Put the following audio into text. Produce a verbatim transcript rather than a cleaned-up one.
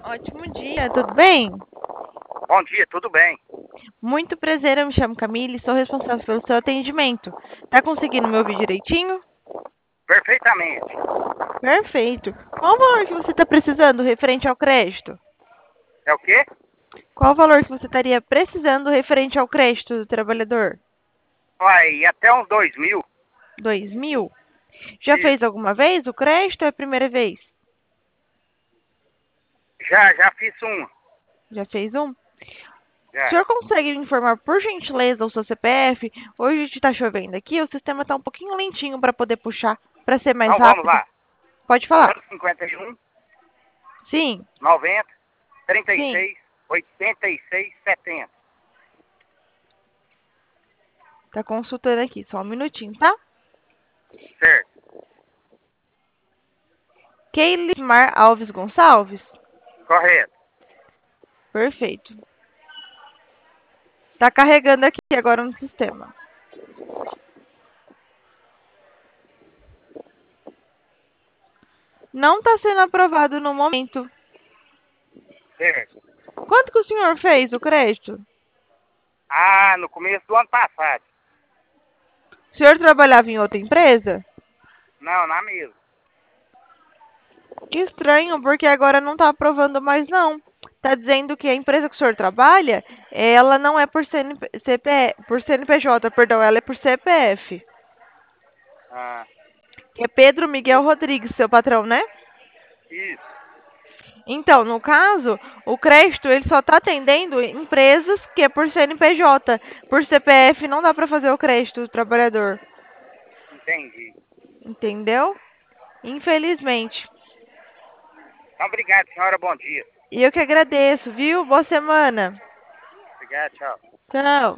Ótimo dia, tudo bem? Bom dia, tudo bem? Muito prazer, eu me chamo Camille, sou responsável pelo seu atendimento. Tá conseguindo me ouvir direitinho? Perfeitamente. Perfeito. Qual o valor que você está precisando referente ao crédito? É o quê? Qual o valor que você estaria precisando referente ao crédito do trabalhador? Vai até uns dois mil. Dois mil? Já fez Isso. alguma vez o crédito ou é a primeira vez? Já, já fiz um. Já fez um? O Já. senhor consegue me informar, por gentileza, o seu C P F? Hoje está chovendo aqui, o sistema está um pouquinho lentinho para poder puxar, para ser mais Então vamos rápido. lá. Pode falar. Zero cinquenta e um, Sim, noventa, trinta e sim. seis, oitenta e seis, setenta. Tá consultando aqui, só um minutinho, tá? Certo. Keilismar Alves Gonçalves? Correto. Perfeito. Tá carregando aqui agora no sistema. Não tá sendo aprovado no momento. Certo. Quanto que o senhor fez o crédito? Ah, no começo do ano passado. O senhor trabalhava em outra empresa? Não, na mesma. Que estranho, porque agora não tá aprovando mais não. Tá dizendo que a empresa que o senhor trabalha, ela não é por C N P, C P, por C N P J, perdão, ela é por C P F. Ah, Que é Pedro Miguel Rodrigues, seu patrão, né? isso. Então, no caso, o crédito ele só está atendendo empresas que é por C N P J. Por C P F não dá para fazer o crédito do trabalhador. Entendi. Entendeu? Infelizmente. Então, obrigado, senhora. Bom dia. E eu que agradeço, viu? Boa semana. Obrigado, tchau. Tchau.